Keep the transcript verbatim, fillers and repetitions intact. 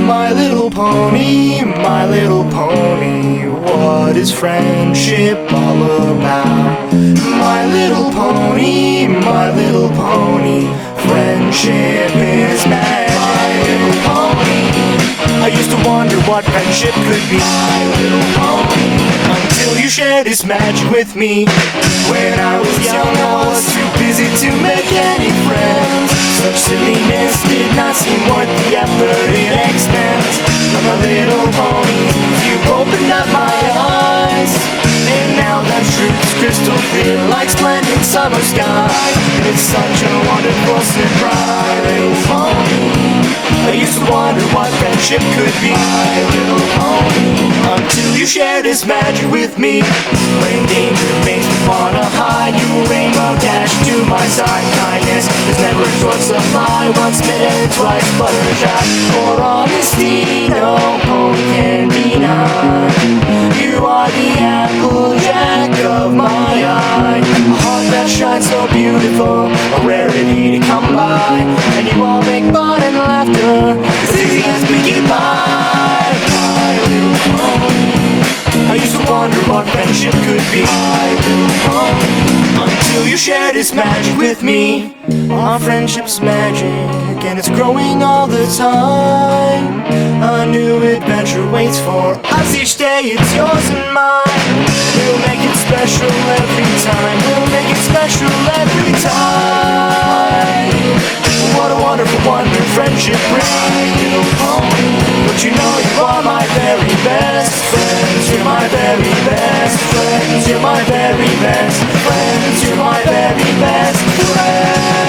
My little pony, my little pony, what is friendship all about? My little pony, my little pony, friendship is magic. My little pony, I used to wonder what friendship could be. My little pony, until you shared this magic with me. When I was young, I was too busy to make any friends. Such silliness did not seem worth the effort it expends. I'm a little pony, you've opened up my eyes, and now the truth's crystal clear like splendid summer skies. It's such a wonderful surprise. Little pony, I used to wonder what friendship could be. My little pony, until you shared this magic with me. When danger makes me wanna hide, you rainbow dash to my side. Kindness is never a short supply, once smitten, twice fluttershy. For honesty, no hope can deny. You are the applejack of my eye, a heart that shines so beautiful, a rarity to come by. And you all make fun and laughter as easy as piggy pie. My little pony, I used to wonder what friendship could be. My little pony, until you shared this magic with me. Our friendship's magic, and it's growing all the time. A new adventure waits for us each day, it's yours and mine. We'll make it special every time, we'll make it special every time. What a wonderful wonder friendship brings. But you know you are my very best friends. You're my very best friends. You're my very best friends. You're my very best friends.